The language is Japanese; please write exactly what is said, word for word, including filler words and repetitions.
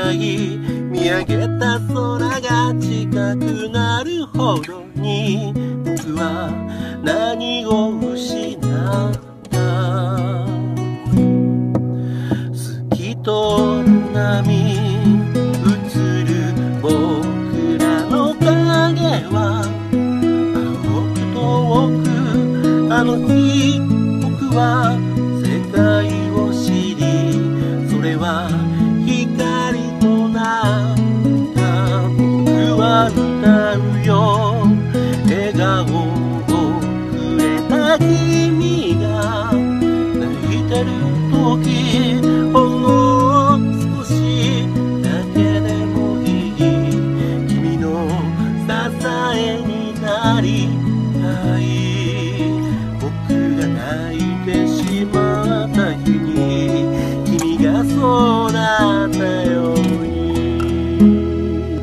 ない見上げた空が近くなるほどに僕は何を失った透き通る波映る僕らの影は青く遠くあの日僕は世界を知りそれは光となった僕は歌うよ笑顔をくれた君が泣いてる時